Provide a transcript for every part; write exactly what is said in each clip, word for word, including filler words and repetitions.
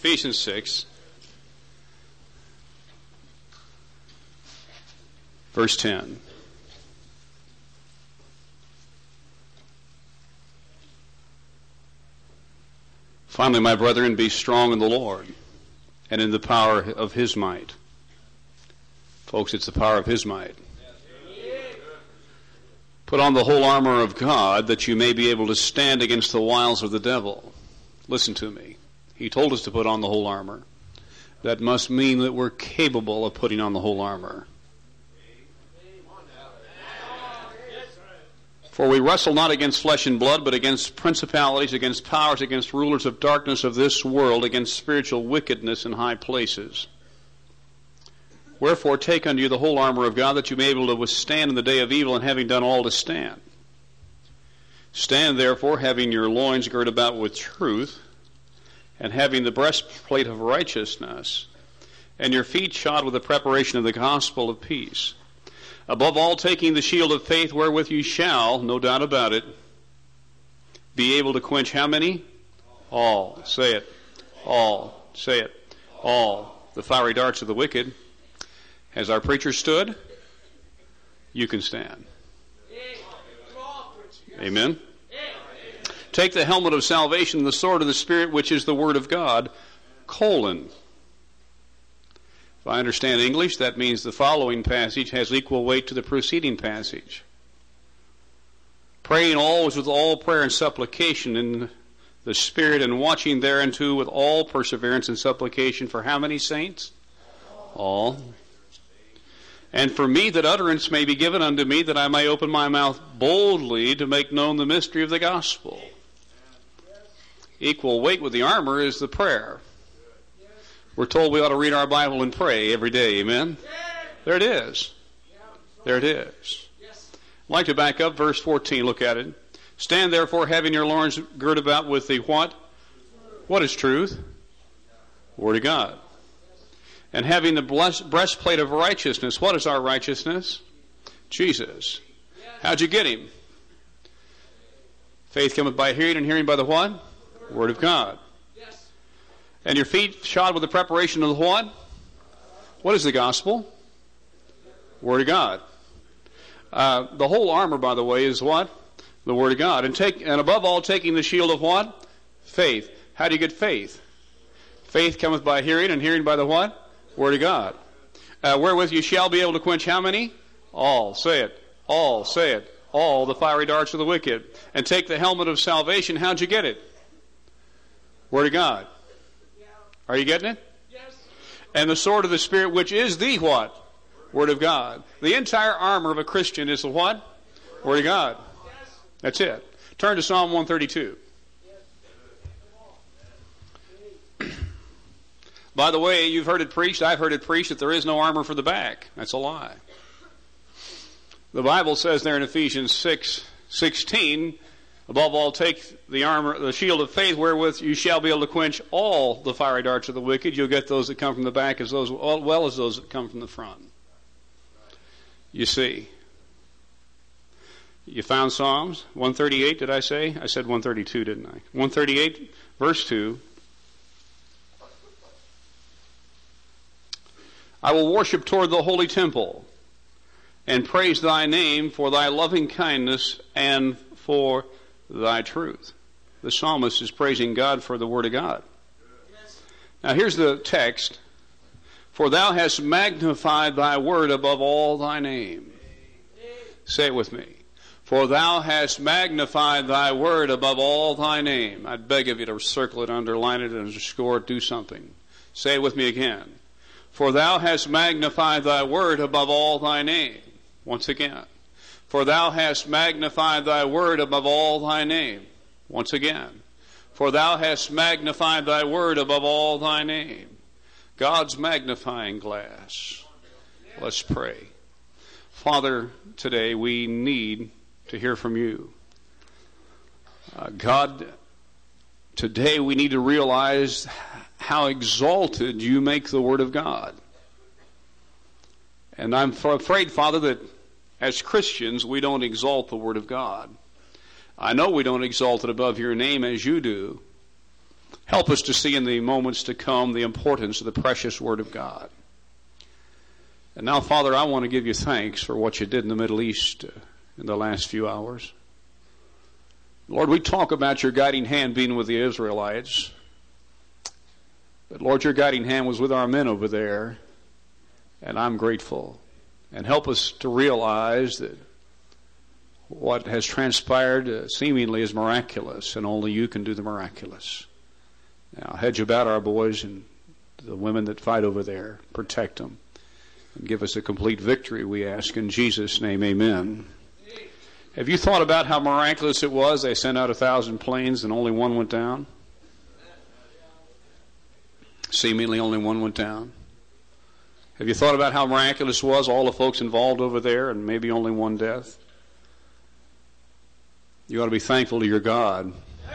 Ephesians six, verse ten. Finally, my brethren, be strong in the Lord and in the power of his might. Folks, it's the power of his might. Put on the whole armor of God that you may be able to stand against the wiles of the devil. Listen to me. He told us to put on the whole armor. That must mean that we're capable of putting on the whole armor. For we wrestle not against flesh and blood, but against principalities, against powers, against rulers of darkness of this world, against spiritual wickedness in high places. Wherefore take unto you the whole armor of God, that you may be able to withstand in the day of evil, and having done all to stand. Stand therefore, having your loins girt about with truth, and having the breastplate of righteousness, and your feet shod with the preparation of the gospel of peace. Above all, taking the shield of faith, wherewith you shall, no doubt about it, be able to quench how many? All. Say it. All. Say it. All. The fiery darts of the wicked. Has our preacher stood? You can stand. Amen. Take the helmet of salvation and the sword of the Spirit, which is the word of God, colon. If I understand English, that means the following passage has equal weight to the preceding passage. Praying always with all prayer and supplication in the Spirit, and watching thereunto with all perseverance and supplication for how many saints? All. And for me, that utterance may be given unto me, that I may open my mouth boldly to make known the mystery of the gospel. Equal weight with the armor is the prayer. We're told we ought to read our Bible and pray every day. Amen? There it is. There it is. I'd like to back up verse fourteen. Look at it. Stand therefore, having your loins girt about with the what? What is truth? Word of God. And having the breastplate of righteousness. What is our righteousness? Jesus. How'd you get him? Faith cometh by hearing, and hearing by the what? Word of God. And your feet shod with the preparation of the what? What is the gospel? Word of God. Uh, the whole armor, by the way, is what? The Word of God. And take, and above all, taking the shield of what? Faith. How do you get faith? Faith cometh by hearing, and hearing by the what? Word of God. Uh, wherewith you shall be able to quench how many? All. Say it. All. Say it. All the fiery darts of the wicked. And take the helmet of salvation. How'd you get it? Word of God. Are you getting it? Yes. And the sword of the Spirit, which is the what? Word of God. The entire armor of a Christian is the what? Word of God. That's it. Turn to Psalm one thirty-two. By the way, you've heard it preached, I've heard it preached, that there is no armor for the back. That's a lie. The Bible says there in Ephesians six sixteen, above all, take the armor, the shield of faith, wherewith you shall be able to quench all the fiery darts of the wicked. You'll get those that come from the back as those, as well as those that come from the front. You see. You found Psalms one thirty-eight, did I say? I said one thirty-two, didn't I? one thirty-eight, verse two. I will worship toward the holy temple and praise thy name for thy loving kindness and for thy truth. The psalmist is praising God for the Word of God. Yes. Now here's the text. For thou hast magnified thy word above all thy name. Say it with me. For thou hast magnified thy word above all thy name. I'd beg of you to circle it, underline it, underscore it, do something. Say it with me again. For thou hast magnified thy word above all thy name. Once again. For thou hast magnified thy word above all thy name. Once again. For thou hast magnified thy word above all thy name. God's magnifying glass. Let's pray. Father, today we need to hear from you. Uh, God, today we need to realize how exalted you make the Word of God. And I'm afraid, Father, that as Christians we don't exalt the Word of God. I know we don't exalt it above your name as you do. Help us to see in the moments to come the importance of the precious Word of God. And now, Father, I want to give you thanks for what you did in the Middle East uh, in the last few hours. Lord, we talk about your guiding hand being with the Israelites. But Lord, your guiding hand was with our men over there. And I'm grateful. And help us to realize that what has transpired uh, seemingly is miraculous, and only you can do the miraculous. Now, hedge about our boys and the women that fight over there. Protect them. And give us a complete victory, we ask in Jesus' name, amen. Have you thought about how miraculous it was? They sent out a thousand planes and only one went down. Seemingly only one went down. Have you thought about how miraculous it was, all the folks involved over there, and maybe only one death? You ought to be thankful to your God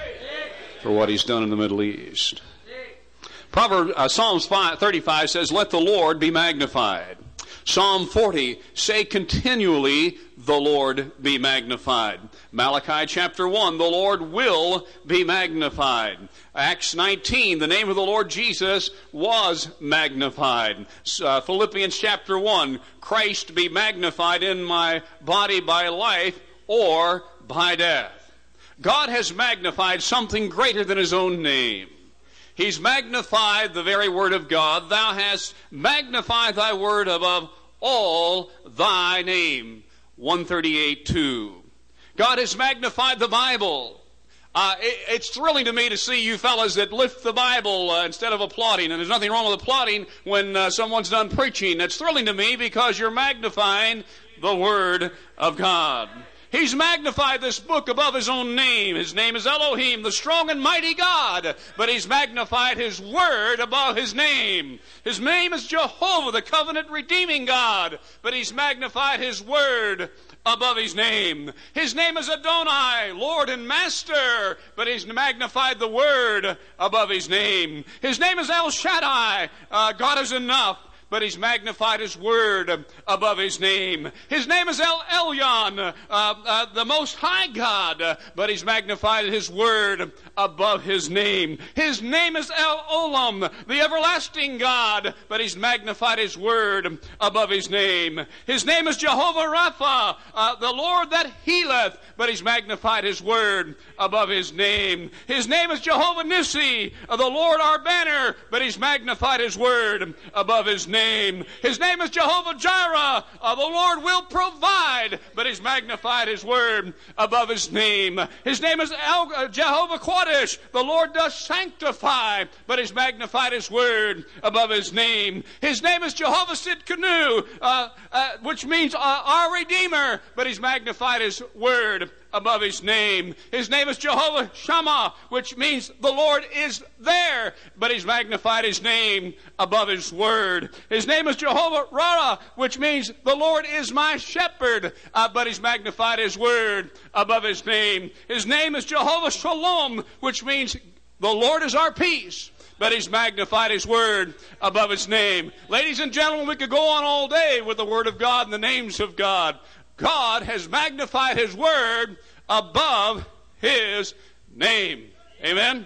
for what he's done in the Middle East. Proverbs, uh, Psalms thirty-five says, let the Lord be magnified. Psalm forty, say continually, the Lord be magnified. Malachi chapter one, the Lord will be magnified. Acts nineteen, the name of the Lord Jesus was magnified. Uh, Philippians chapter one, Christ be magnified in my body by life or by death. God has magnified something greater than his own name. He's magnified the very word of God. Thou hast magnified thy word above all thy name. one thirty-eight two. God has magnified the Bible. Uh, it, it's thrilling to me to see you fellas that lift the Bible uh, instead of applauding. And there's nothing wrong with applauding when uh, someone's done preaching. It's thrilling to me because you're magnifying the Word of God. He's magnified this book above his own name. His name is Elohim, the strong and mighty God. But he's magnified his word above his name. His name is Jehovah, the covenant redeeming God. But he's magnified his word above his name. His name is Adonai, Lord and Master. But he's magnified the word above his name. His name is El Shaddai, uh, God is enough. But he's magnified his word above his name. His name is El Elyon, uh, uh, the Most High God. Uh, but he's magnified his word above his name. His name is El Olam, the everlasting God. But he's magnified his word above his name. His name is Jehovah Rapha, uh, the Lord that healeth. But he's magnified his word above his name. His name is Jehovah Nissi, uh, the Lord our banner. But he's magnified his word above his name. Name. His name is Jehovah Jireh. Uh, the Lord will provide, but he's magnified his word above his name. His name is El, uh, Jehovah Quadesh. The Lord does sanctify, but he's magnified his word above his name. His name is Jehovah Sidkenu, uh, uh, which means uh, our Redeemer, but he's magnified his word above his name. His name is Jehovah Shammah, which means the Lord is there, but he's magnified his name above his word. His name is Jehovah Rara, which means the Lord is my shepherd, uh, but he's magnified his word above his name. His name is Jehovah Shalom, which means the Lord is our peace, but he's magnified his word above his name. Ladies and gentlemen, we could go on all day with the word of God and the names of God. God has magnified his word above his name. Amen?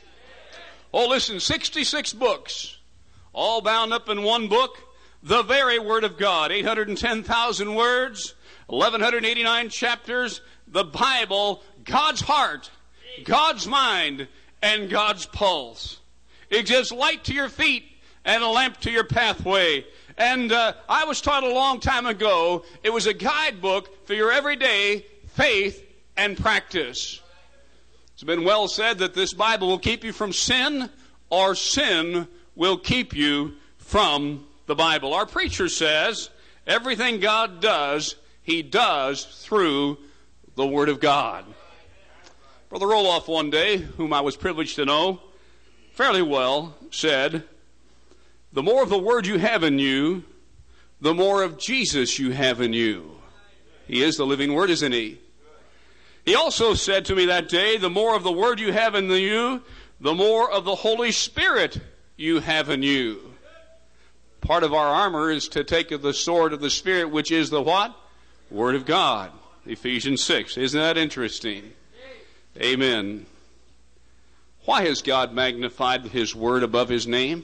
Oh, listen, sixty-six books, all bound up in one book, the very word of God, eight hundred ten thousand words, eleven eighty-nine chapters, the Bible, God's heart, God's mind, and God's pulse. It gives light to your feet and a lamp to your pathway. And uh, I was taught a long time ago, it was a guidebook for your everyday faith and practice. It's been well said that this Bible will keep you from sin, or sin will keep you from the Bible. Our preacher says, everything God does, he does through the Word of God. Brother Roloff one day, whom I was privileged to know fairly well, said, the more of the Word you have in you, the more of Jesus you have in you. He is the living Word, isn't he? He also said to me that day, the more of the Word you have in you, the more of the Holy Spirit you have in you. Part of our armor is to take the sword of the Spirit, which is the what? Word of God. Ephesians six. Isn't that interesting? Amen. Why has God magnified his word above his name?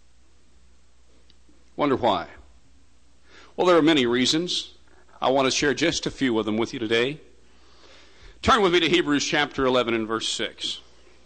Wonder why? Well, there are many reasons. I want to share just a few of them with you today. Turn with me to Hebrews chapter eleven and verse six.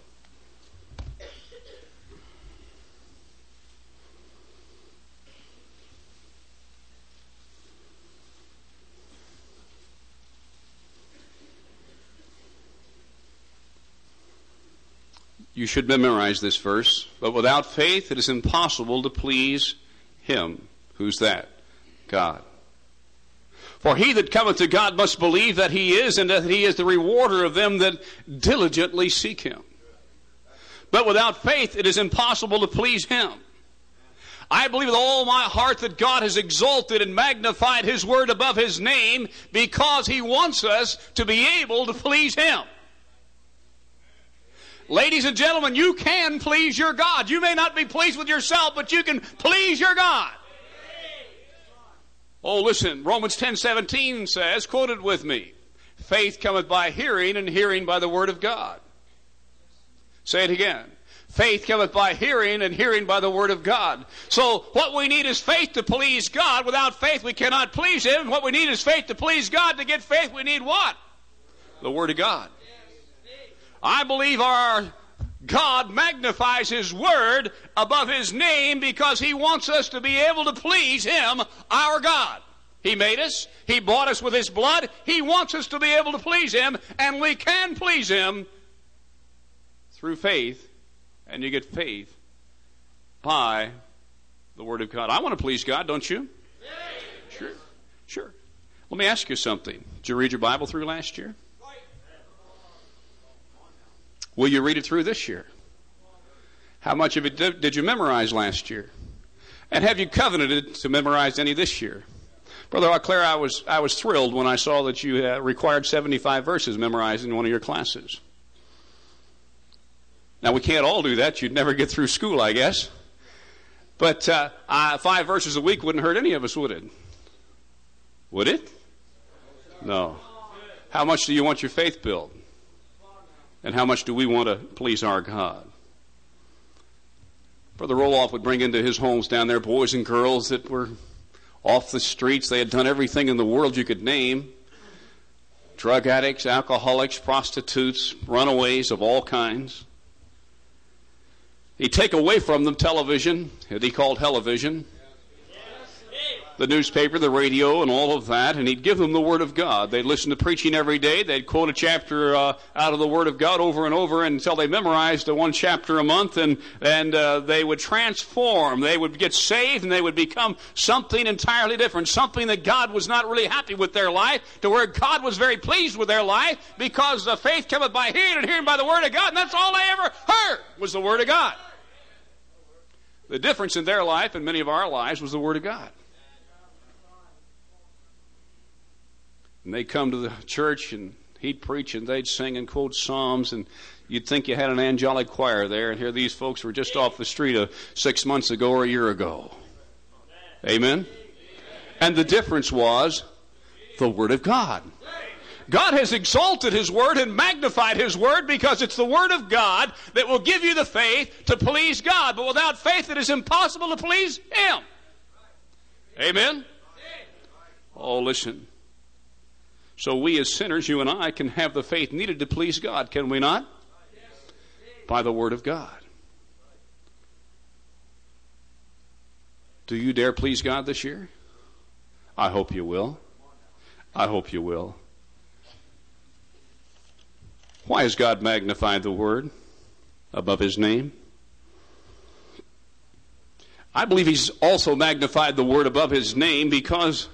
You should memorize this verse. But without faith it is impossible to please him. Who's that? God. For he that cometh to God must believe that he is, and that he is the rewarder of them that diligently seek him. But without faith it is impossible to please him. I believe with all my heart that God has exalted and magnified his word above his name because he wants us to be able to please him. Ladies and gentlemen, you can please your God. You may not be pleased with yourself, but you can please your God. Oh, listen, Romans ten seventeen says, quote it with me, faith cometh by hearing, and hearing by the word of God. Say it again. Faith cometh by hearing, and hearing by the word of God. So what we need is faith to please God. Without faith we cannot please him. What we need is faith to please God. To get faith we need what? The word of God. I believe our God magnifies his word above his name because he wants us to be able to please him, our God. He made us. He bought us with his blood. He wants us to be able to please him, and we can please him through faith, and you get faith by the word of God. I want to please God, don't you? Sure. Sure. Let me ask you something. Did you read your Bible through last year? Will you read it through this year? How much of it did, did you memorize last year? And have you covenanted to memorize any this year? Brother Auclair, I was I was thrilled when I saw that you uh, required seventy-five verses memorized in one of your classes. Now, we can't all do that. You'd never get through school, I guess. But uh, uh, five verses a week wouldn't hurt any of us, would it? Would it? No. How much do you want your faith built? And how much do we want to please our God? Brother Roloff would bring into his homes down there boys and girls that were off the streets. They had done everything in the world you could name. Drug addicts, alcoholics, prostitutes, runaways of all kinds. He'd take away from them television, that he called television, the newspaper, the radio, and all of that, and he'd give them the Word of God. They'd listen to preaching every day. They'd quote a chapter uh, out of the Word of God over and over until they memorized uh, one chapter a month, and, and uh, they would transform. They would get saved, and they would become something entirely different, something that God was not really happy with their life, to where God was very pleased with their life, because the faith cometh by hearing, and hearing by the Word of God, and that's all they ever heard was the Word of God. The difference in their life and many of our lives was the Word of God. And they'd come to the church, and he'd preach, and they'd sing and quote Psalms, and you'd think you had an angelic choir there, and here these folks were just off the street uh, six months ago or a year ago. Amen? And the difference was the Word of God. God has exalted his Word and magnified his Word because it's the Word of God that will give you the faith to please God. But without faith, it is impossible to please him. Amen? Oh, listen. So we as sinners, you and I, can have the faith needed to please God, can we not? By the Word of God. Do you dare please God this year? I hope you will. I hope you will. Why has God magnified the Word above his name? I believe he's also magnified the Word above his name because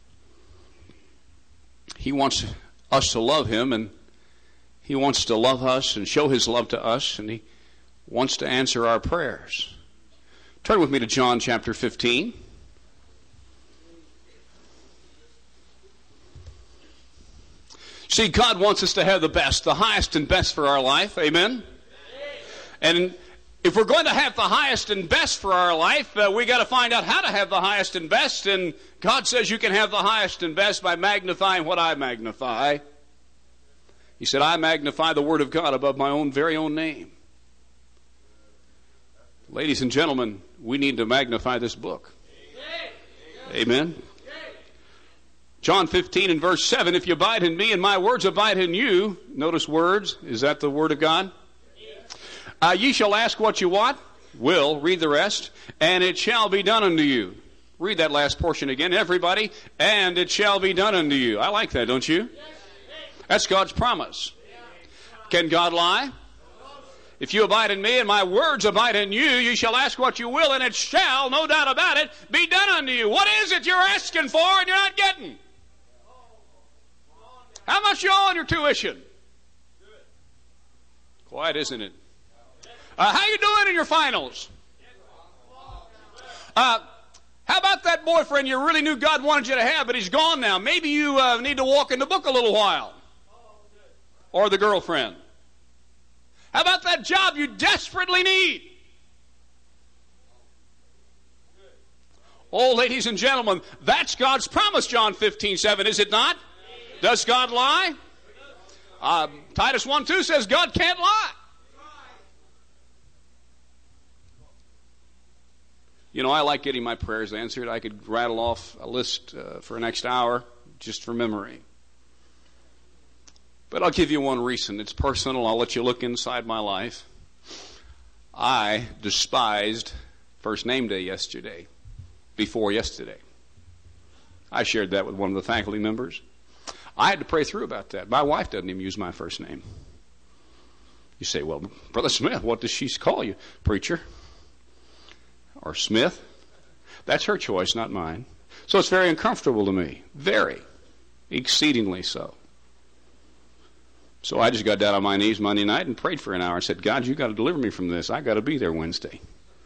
he wants us to love him, and he wants to love us and show his love to us, and he wants to answer our prayers. Turn with me to John chapter fifteen. See, God wants us to have the best, the highest and best for our life. Amen? And if we're going to have the highest and best for our life, uh, we got to find out how to have the highest and best. And God says you can have the highest and best by magnifying what I magnify. He said, I magnify the Word of God above my own very own name. Ladies and gentlemen, we need to magnify this book. Amen. John fifteen and verse seven, if you abide in me and my words abide in you, notice words, is that the word of God? Uh, ye shall ask what you want, will, read the rest, and it shall be done unto you. Read that last portion again, everybody, and it shall be done unto you. I like that, don't you? That's God's promise. Can God lie? If you abide in me and my words abide in you, you shall ask what you will, and it shall, no doubt about it, be done unto you. What is it you're asking for and you're not getting? How much you owe on your tuition? Quiet, isn't it? Uh, how you doing in your finals? Uh, how about that boyfriend you really knew God wanted you to have, but he's gone now? Maybe you uh, need to walk in the book a little while. Or the girlfriend. How about that job you desperately need? Oh, ladies and gentlemen, that's God's promise, John fifteen seven, is it not? Does God lie? Uh, Titus one two says God can't lie. You know, I like getting my prayers answered. I could rattle off a list uh, for the next hour just for memory. But I'll give you one recent. It's personal. I'll let you look inside my life. I despised First Name Day yesterday, before yesterday. I shared that with one of the faculty members. I had to pray through about that. My wife doesn't even use my first name. You say, well, Brother Smith, what does she call you? Preacher? Or Smith? That's her choice, not mine. So it's very uncomfortable to me. Very. Exceedingly so. So I just got down on my knees Monday night and prayed for an hour and said, God, you got to deliver me from this. I got to be there Wednesday.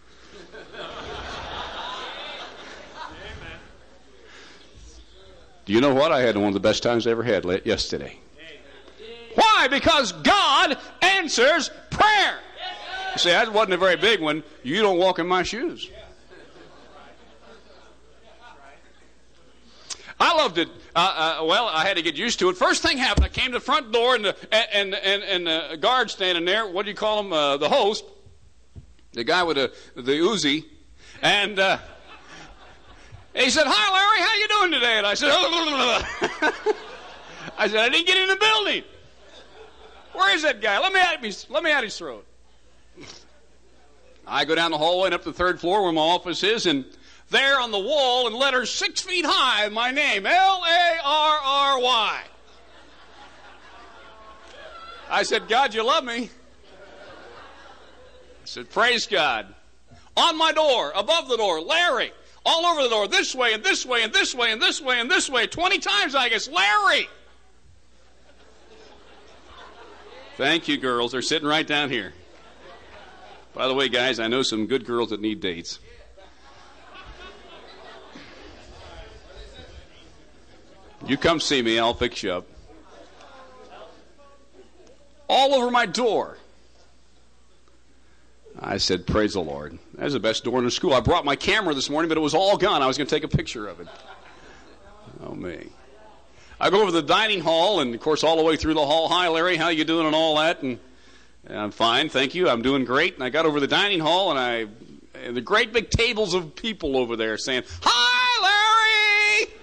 Do you know what? I had one of the best times I ever had yesterday. Why? Because God answers prayer. You say, that wasn't a very big one. You don't walk in my shoes. I loved it. Uh, uh, well, I had to get used to it. First thing happened, I came to the front door, and the, and, and, and the guard standing there, what do you call him, uh, the host, the guy with the, the Uzi, and uh, he said, hi, Larry, how you doing today? And I said, oh, I said, I didn't get in the building. Where is that guy? Let me at, me, let me at his throat. I go down the hallway and up to the third floor where my office is, and there on the wall in letters six feet high, my name, L A R R Y. I said, God, you love me. I said, praise God. On my door, above the door, Larry. All over the door, this way and this way and this way and this way and this way. Twenty times, I guess, Larry. Thank you, girls. They're sitting right down here. By the way, guys, I know some good girls that need dates. You come see me, I'll fix you up. All over my door. I said, praise the Lord. That's the best door in the school. I brought my camera this morning, but it was all gone. I was going to take a picture of it. Oh, me. I go over to the dining hall, and, of course, all the way through the hall. Hi, Larry, how you doing and all that? And, and I'm fine, thank you. I'm doing great. And I got over to the dining hall, and I and the great big tables of people over there saying, hi, Larry!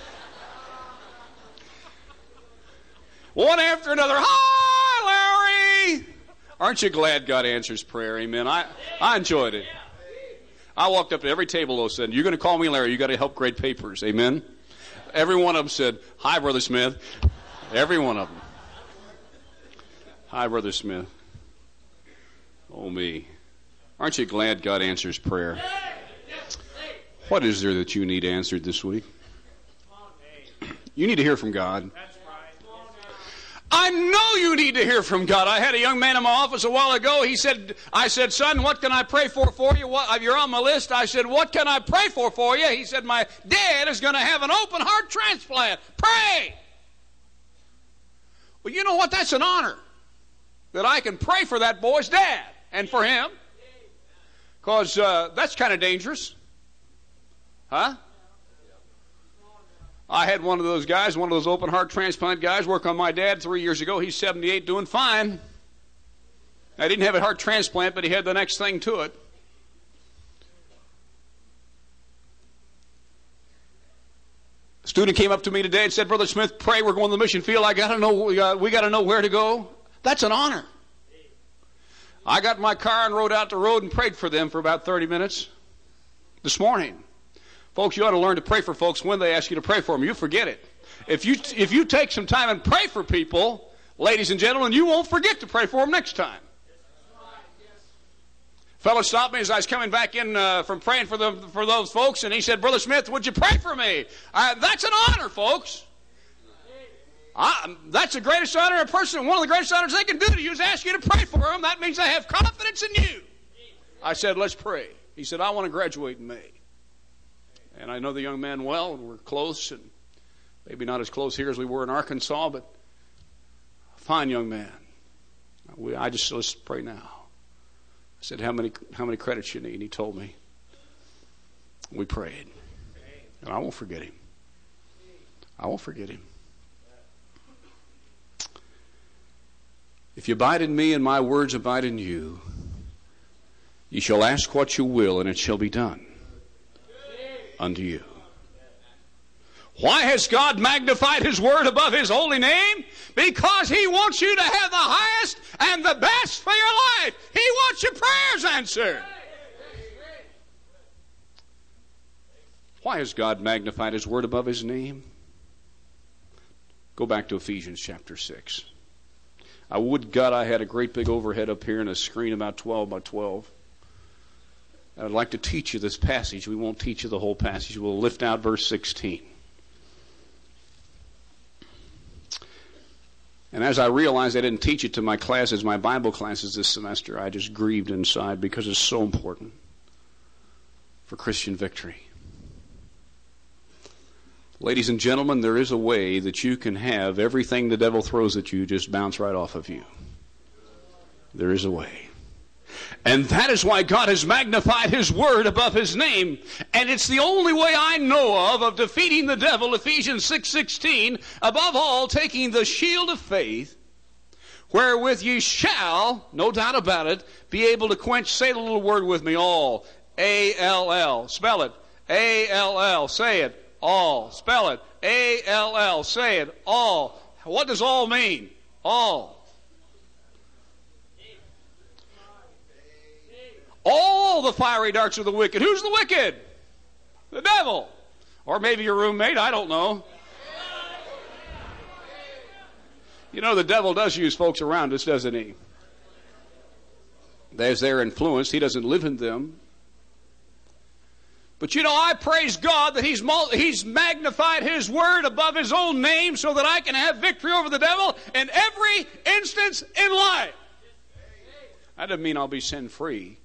One after another, hi, Larry! Aren't you glad God answers prayer? Amen. I, I enjoyed it. I walked up to every table, though, said, you're going to call me Larry. You got to help grade papers. Amen. Every one of them said, hi, Brother Smith. Every one of them. Hi, Brother Smith. Oh, me. Aren't you glad God answers prayer? What is there that you need answered this week? You need to hear from God. I know you need to hear from God. I had a young man in my office a while ago. He said, I said, son, what can I pray for for you? What, you're on my list. I said, what can I pray for for you? He said, my dad is going to have an open heart transplant. Pray. Well, you know what? That's an honor that I can pray for that boy's dad and for him. Because uh, that's kind of dangerous. Huh? I had one of those guys, one of those open heart transplant guys, work on my dad three years ago. He's seventy-eight, doing fine. I didn't have a heart transplant, but he had the next thing to it. Student came up to me today and said, Brother Smith, pray, we're going to the mission field. I got to know, we got, we got to know where to go. That's an honor. I got in my car and rode out the road and prayed for them for about thirty minutes this morning. Folks, you ought to learn to pray for folks when they ask you to pray for them. You forget it. If you, if you take some time and pray for people, ladies and gentlemen, you won't forget to pray for them next time. Fellow stopped me as I was coming back in uh, from praying for, the, for those folks, and he said, Brother Smith, would you pray for me? Uh, that's an honor, folks. I, that's the greatest honor a person, one of the greatest honors they can do to you is ask you to pray for them. That means they have confidence in you. I said, let's pray. He said, I want to graduate in May. And I know the young man well, and we're close, and maybe not as close here as we were in Arkansas, but a fine young man. We, I just, let's pray now. I said, how many how many credits you need? And he told me. We prayed. And I won't forget him. I won't forget him. If you abide in me and my words abide in you, you shall ask what you will, and it shall be done unto you. Why has God magnified his word above his holy name? Because he wants you to have the highest and the best for your life. He wants your prayers answered. Why has God magnified his word above his name? Go back to Ephesians chapter six. I would God I had a great big overhead up here and a screen about twelve by twelve. I'd like to teach you this passage. We won't teach you the whole passage. We'll lift out verse sixteen. And as I realized I didn't teach it to my classes, my Bible classes this semester, I just grieved inside because it's so important for Christian victory. Ladies and gentlemen, there is a way that you can have everything the devil throws at you just bounce right off of you. There is a way. And that is why God has magnified his word above his name. And it's the only way I know of of defeating the devil, Ephesians six sixteen, above all, taking the shield of faith, wherewith ye shall, no doubt about it, be able to quench, say the little word with me, all, A L L, spell it, A L L, say it, all, spell it, A L L, say it, all. What does all mean? All. All the fiery darts of the wicked. Who's the wicked? The devil. Or maybe your roommate, I don't know. You know, the devil does use folks around us, doesn't he? As they're influenced, he doesn't live in them. But you know, I praise God that he's, he's magnified his word above his own name so that I can have victory over the devil in every instance in life. That doesn't mean I'll be sin-free.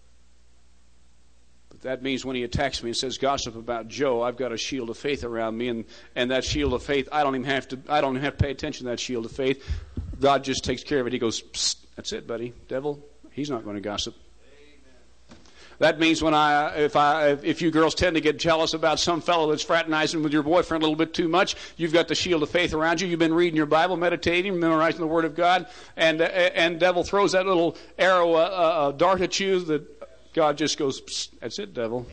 That means when he attacks me and says gossip about Joe, I've got a shield of faith around me, and, and that shield of faith, I don't even have to I don't even have to pay attention to that shield of faith. God just takes care of it. He goes, psst, that's it, buddy. Devil, he's not going to gossip. Amen. That means when I if I if you girls tend to get jealous about some fellow that's fraternizing with your boyfriend a little bit too much, you've got the shield of faith around you. You've been reading your Bible, meditating, memorizing the Word of God, and uh, and devil throws that little arrow, uh, uh, dart at you that God just goes, psst, that's it, devil.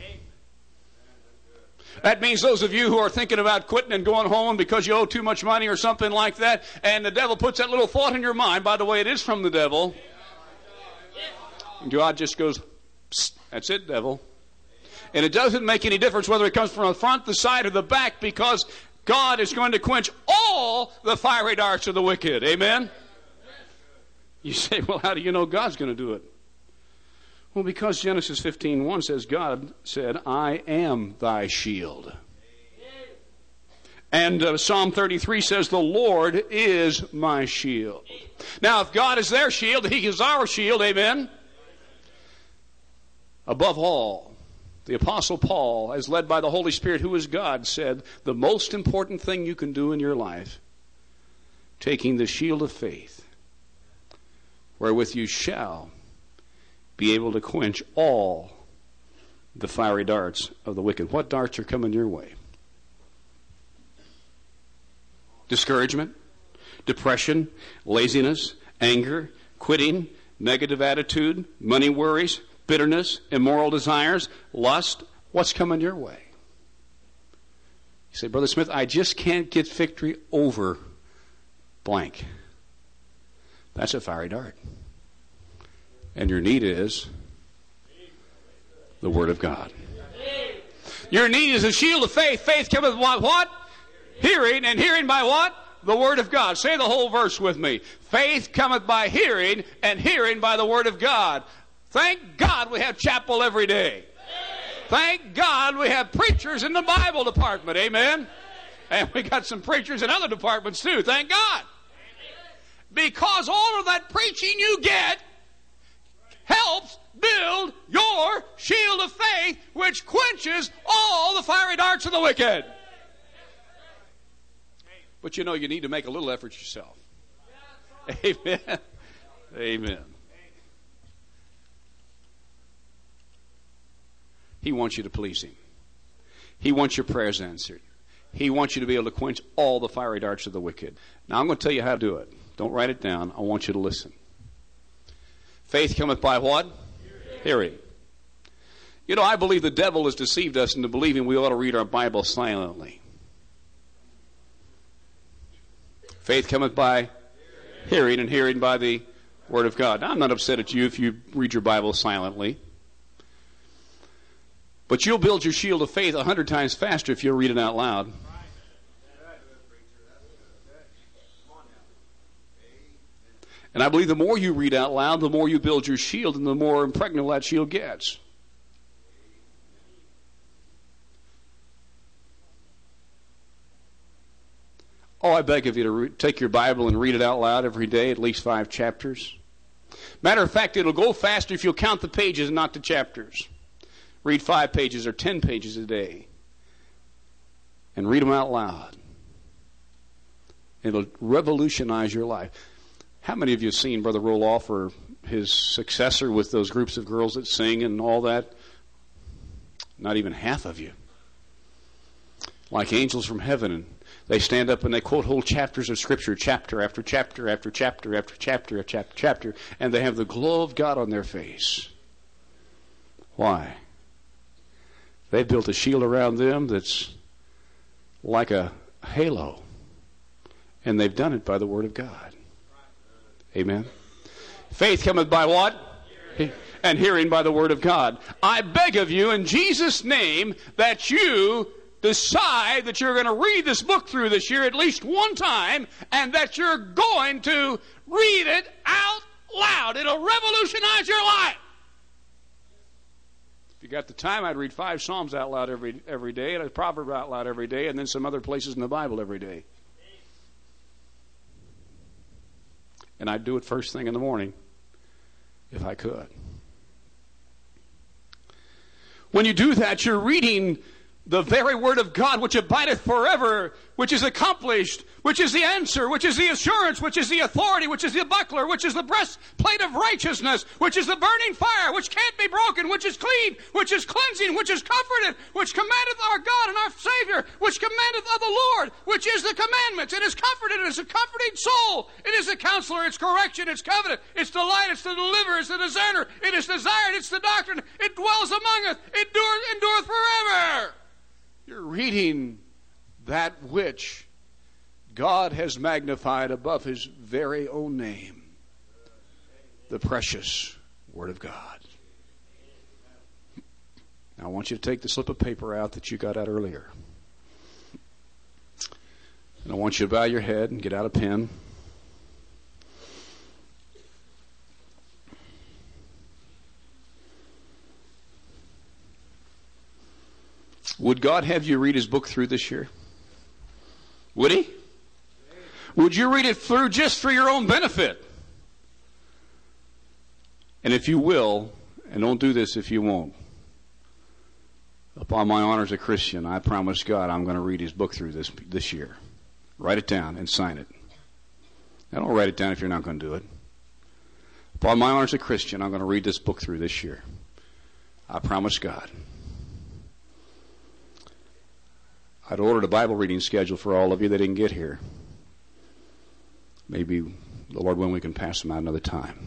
That means those of you who are thinking about quitting and going home because you owe too much money or something like that, and the devil puts that little thought in your mind, by the way, it is from the devil. And God just goes, psst, that's it, devil. And it doesn't make any difference whether it comes from the front, the side, or the back, because God is going to quench all the fiery darts of the wicked. Amen? You say, well, how do you know God's going to do it? Well, because Genesis fifteen one says, God said, I am thy shield. And uh, Psalm thirty-three says, the Lord is my shield. Now, if God is their shield, he is our shield. Amen? Above all, the Apostle Paul, as led by the Holy Spirit, who is God, said, the most important thing you can do in your life, taking the shield of faith, wherewith you shall be able to quench all the fiery darts of the wicked. What darts are coming your way? Discouragement, depression, laziness, anger, quitting, negative attitude, money worries, bitterness, immoral desires, lust. What's coming your way? You say, Brother Smith, I just can't get victory over blank. That's a fiery dart. And your need is the Word of God. Your need is a shield of faith. Faith cometh by what? Hearing, and hearing by what? The Word of God. Say the whole verse with me. Faith cometh by hearing, and hearing by the Word of God. Thank God we have chapel every day. Thank God we have preachers in the Bible department. Amen? And we got some preachers in other departments too. Thank God. Because all of that preaching you get helps build your shield of faith, which quenches all the fiery darts of the wicked. But you know, you need to make a little effort yourself. Amen. Amen. He wants you to please Him. He wants your prayers answered. He wants you to be able to quench all the fiery darts of the wicked. Now I'm going to tell you how to do it. Don't write it down. I want you to listen. Faith cometh by what? Hearing. You know, I believe the devil has deceived us into believing we ought to read our Bible silently. Faith cometh by hearing, and hearing by the Word of God. Now, I'm not upset at you if you read your Bible silently. But you'll build your shield of faith a hundred times faster if you'll read it out loud. And I believe the more you read out loud, the more you build your shield, and the more impregnable that shield gets. Oh, I beg of you to re- take your Bible and read it out loud every day, at least five chapters. Matter of fact, it'll go faster if you'll count the pages and not the chapters. Read five pages or ten pages a day. And read them out loud. It'll revolutionize your life. How many of you have seen Brother Roloff or his successor with those groups of girls that sing and all that? Not even half of you. Like angels from heaven, and they stand up and they quote whole chapters of Scripture, chapter after chapter after chapter after chapter after chapter, chapter, and they have the glow of God on their face. Why? They've built a shield around them that's like a halo, and they've done it by the Word of God. Amen. Faith cometh by what? Hearing. And hearing by the Word of God. I beg of you in Jesus' name that you decide that you're going to read this book through this year at least one time, and that you're going to read it out loud. It'll revolutionize your life. If you got the time, I'd read five Psalms out loud every every day, and a proverb out loud every day, and then some other places in the Bible every day. And I'd do it first thing in the morning, if I could. When you do that, you're reading the very Word of God, which abideth forever, which is accomplished, which is the answer, which is the assurance, which is the authority, which is the buckler, which is the breastplate of righteousness, which is the burning fire, which can't be broken, which is clean, which is cleansing, which is comforted, which commandeth our God and our Savior, which commandeth of the Lord, which is the commandments. It is comforted, it is a comforting soul. It is a counselor, it's correction, it's covenant, it's delight, it's the deliverer, it's the discerner, it is desired, it's the doctrine, it dwells among us, it endureth, endureth forever. You're reading that which God has magnified above His very own name, the precious Word of God. Now I want you to take the slip of paper out that you got out earlier. And I want you to bow your head and get out a pen. Would God have you read His book through this year? Would He? Would you read it through just for your own benefit? And if you will, and don't do this if you won't, upon my honor as a Christian, I promise God I'm going to read His book through this this year. Write it down and sign it. Now don't write it down if you're not going to do it. Upon my honor as a Christian, I'm going to read this book through this year. I promise God. I'd ordered a Bible reading schedule for all of you that didn't get here. Maybe the Lord willing we can pass them out another time.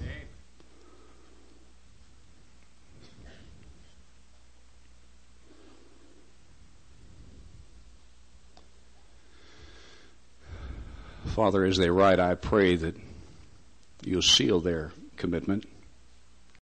Father, as they write, I pray that you'll seal their commitment.